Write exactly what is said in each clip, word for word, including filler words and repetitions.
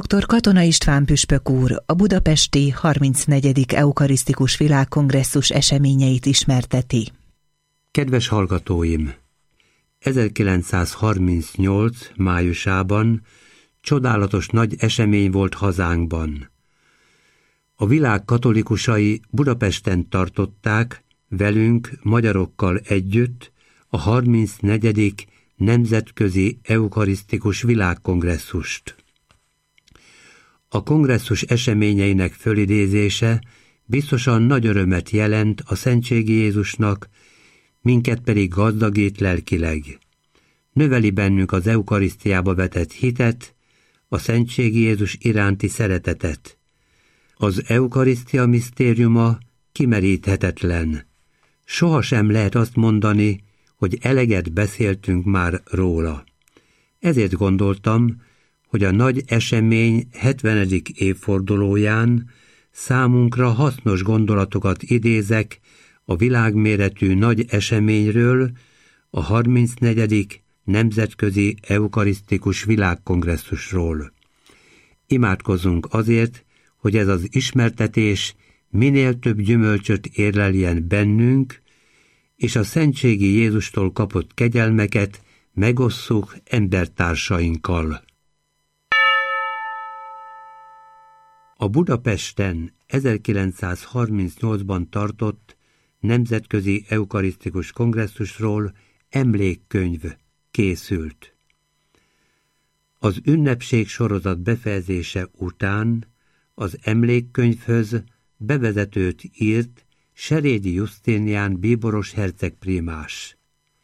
dr. Katona István püspök úr a budapesti harmincnegyedik eukarisztikus világkongresszus eseményeit ismerteti. Kedves hallgatóim! ezerkilencszázharmincnyolc májusában csodálatos nagy esemény volt hazánkban. A világ katolikusai Budapesten tartották velünk, magyarokkal együtt a harmincnegyedik Nemzetközi Eukarisztikus Világkongresszust. A kongresszus eseményeinek fölidézése biztosan nagy örömet jelent a Szentségi Jézusnak, minket pedig gazdagít lelkileg. Növeli bennünk az eukarisztiába vetett hitet, a Szentségi Jézus iránti szeretetet. Az eukarisztia misztériuma kimeríthetetlen. Sohasem lehet azt mondani, hogy eleget beszéltünk már róla. Ezért gondoltam, hogy a nagy esemény hetvenedik évfordulóján számunkra hasznos gondolatokat idézek a világméretű nagy eseményről, a harmincnegyedik Nemzetközi Eukarisztikus Világkongresszusról. Imádkozzunk azért, hogy ez az ismertetés minél több gyümölcsöt érleljen bennünk, és a Szentségi Jézustól kapott kegyelmeket megosszuk embertársainkkal. A Budapesten ezerkilencszázharmincnyolcban tartott Nemzetközi Eukarisztikus Kongresszusról emlékkönyv készült. Az ünnepség sorozat befejezése után az emlékkönyvhöz bevezetőt írt Serédi Jusztínián bíboros herceg prímás.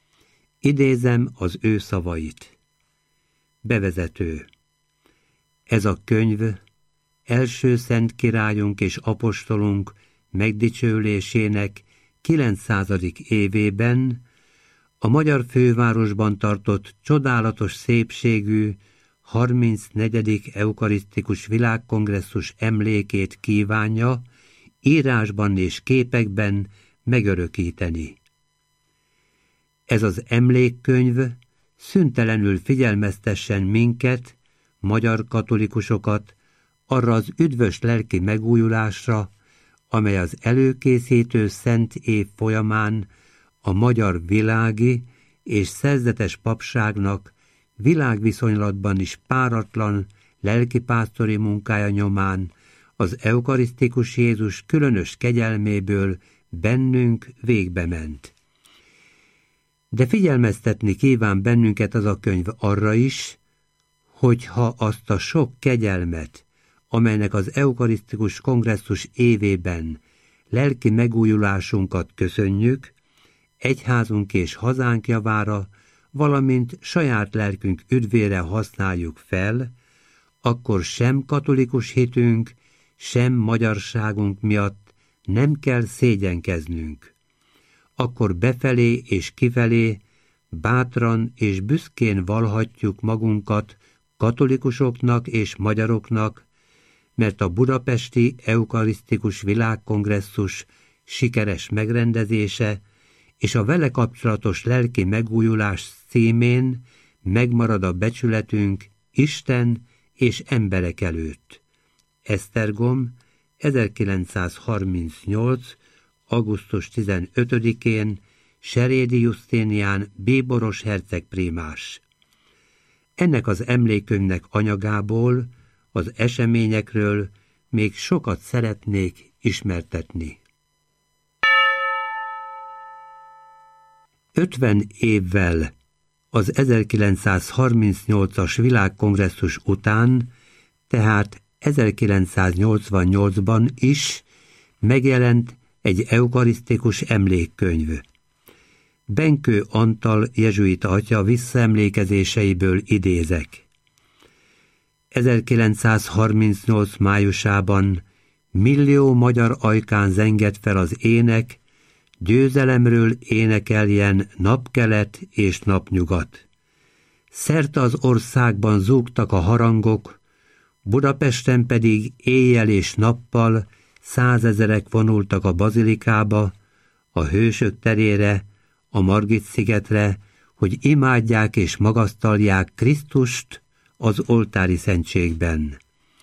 Idézem az ő szavait. Bevezető. Ez a könyv első szent királyunk és apostolunk megdicsőülésének kilencszázadik évében a magyar fővárosban tartott csodálatos szépségű harmincnegyedik Eukarisztikus Világkongresszus emlékét kívánja írásban és képekben megörökíteni. Ez az emlékkönyv szüntelenül figyelmeztessen minket, magyar katolikusokat, arra az üdvös lelki megújulásra, amely az előkészítő szent év folyamán a magyar világi és szerzetes papságnak világviszonylatban is páratlan lelkipásztori munkája nyomán az eukarisztikus Jézus különös kegyelméből bennünk végbe ment. De figyelmeztetni kíván bennünket az a könyv arra is, hogyha azt a sok kegyelmet, amelynek az eukarisztikus kongresszus évében lelki megújulásunkat köszönjük, egyházunk és hazánk javára, valamint saját lelkünk üdvére használjuk fel, akkor sem katolikus hitünk, sem magyarságunk miatt nem kell szégyenkeznünk. Akkor befelé és kifelé bátran és büszkén vallhatjuk magunkat katolikusoknak és magyaroknak, mert a budapesti eukarisztikus világkongresszus sikeres megrendezése és a vele kapcsolatos lelki megújulás címén megmarad a becsületünk Isten és emberek előtt. Esztergom, ezerkilencszázharmincnyolc. augusztus tizenötödikén Serédi Jusztínián bíboros herceg prímás. Ennek az emlékkönyvnek anyagából, az eseményekről még sokat szeretnék ismertetni. ötven évvel az ezerkilencszázharmincnyolcas világkongresszus után, tehát ezerkilencszáznyolcvannyolcban is megjelent egy eukarisztikus emlékkönyv. Benkő Antal jezsuita atya visszaemlékezéseiből idézek. ezerkilencszázharmincnyolc májusában millió magyar ajkán zengett fel az ének, győzelemről énekeljen napkelet és napnyugat. Szerte az országban zúgtak a harangok, Budapesten pedig éjjel és nappal százezerek vonultak a bazilikába, a Hősök terére, a Margit-szigetre, hogy imádják és magasztalják Krisztust az oltári szentségben.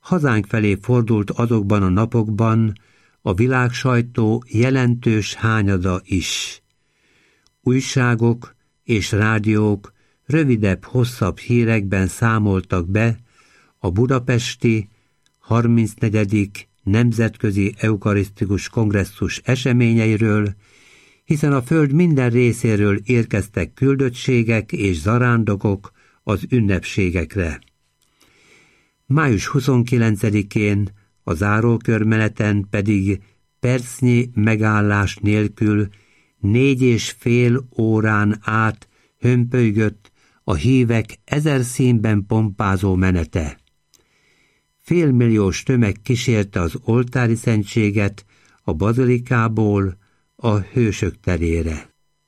hazánk felé fordult azokban a napokban a világ sajtó jelentős hányada is. Újságok és rádiók rövidebb-hosszabb hírekben számoltak be a budapesti harmincnegyedik Nemzetközi Eukarisztikus Kongresszus eseményeiről, hiszen a föld minden részéről érkeztek küldöttségek és zarándokok az ünnepségekre. május huszonkilencedikén a zárókörmeneten pedig percnyi megállás nélkül négy és fél órán át hömpölygött a hívek ezer színben pompázó menete. Félmilliós tömeg kísérte az oltári szentséget a bazilikából a Hősök terére.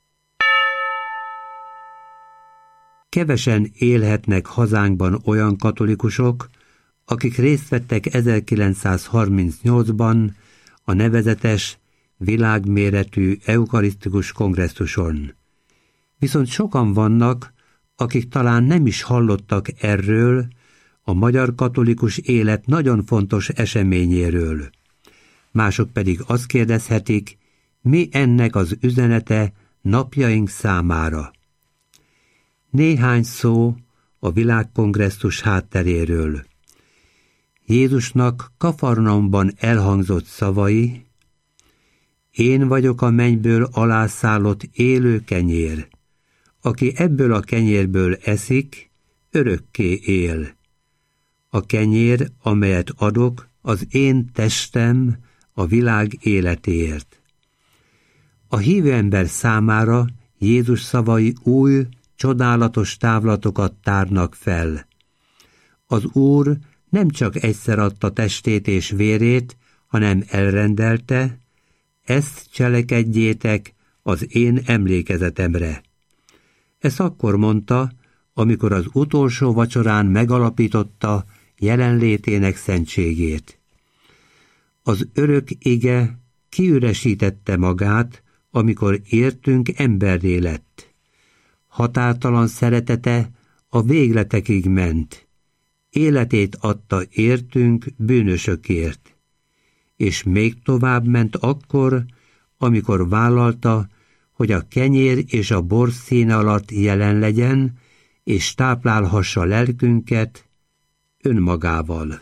Kevesen élhetnek hazánkban olyan katolikusok, akik részt vettek ezerkilencszázharmincnyolcban a nevezetes világméretű eukarisztikus kongresszuson. Viszont sokan vannak, akik talán nem is hallottak erről, a magyar katolikus élet nagyon fontos eseményéről. Mások pedig azt kérdezhetik, mi ennek az üzenete napjaink számára. Néhány szó a világkongresszus hátteréről. Jézusnak Kafarnaumban elhangzott szavai: én vagyok a mennyből alászállott élő kenyér. Aki ebből a kenyérből eszik, örökké él. A kenyér, amelyet adok, az én testem a világ életéért. A hívő ember számára Jézus szavai új, csodálatos távlatokat tárnak fel. Az Úr nem csak egyszer adta testét és vérét, hanem elrendelte: ezt cselekedjétek az én emlékezetemre. Ezt akkor mondta, amikor az utolsó vacsorán megalapította jelenlétének szentségét. Az örök ige kiüresítette magát, amikor értünk emberré lett. Határtalan szeretete a végletekig ment. Életét adta értünk bűnösökért. És még tovább ment akkor, amikor vállalta, hogy a kenyér és a bor színe alatt jelen legyen, és táplálhassa lelkünket önmagával.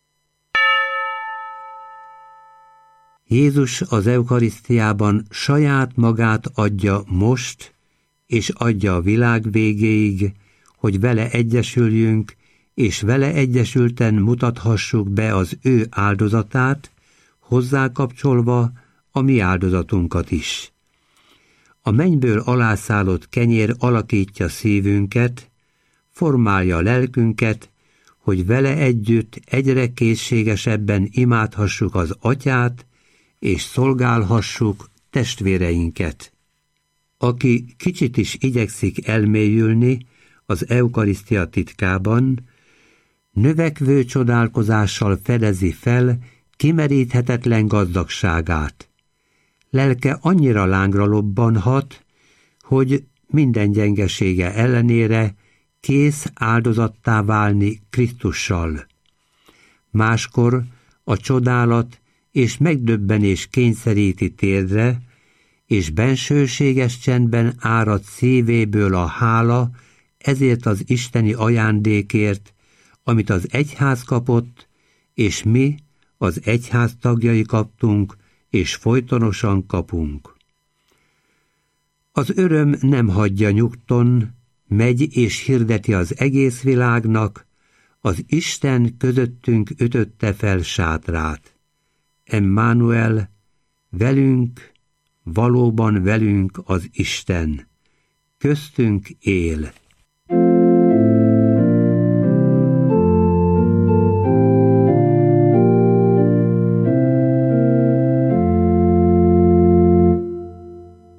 Jézus az eukarisztiában saját magát adja most, és adja a világ végéig, hogy vele egyesüljünk, és vele egyesülten mutathassuk be az ő áldozatát, hozzákapcsolva a mi áldozatunkat is. A mennyből alászállott kenyér alakítja szívünket, formálja lelkünket, hogy vele együtt egyre készségesebben imádhassuk az Atyát, és szolgálhassuk testvéreinket. Aki kicsit is igyekszik elmélyülni az eukarisztia titkában, növekvő csodálkozással fedezi fel kimeríthetetlen gazdagságát. Lelke annyira lángra lobbanhat, hogy minden gyengesége ellenére kész áldozattá válni Krisztussal. Máskor a csodálat és megdöbbenés kényszeríti térdre, és bensőséges csendben árad szívéből a hála ezért az isteni ajándékért, amit az egyház kapott, és mi, az egyház tagjai kaptunk, és folytonosan kapunk. Az öröm nem hagyja nyugton, megy és hirdeti az egész világnak, az Isten közöttünk ütötte fel sátrát. Emmanuel, velünk, valóban velünk az Isten, köztünk él.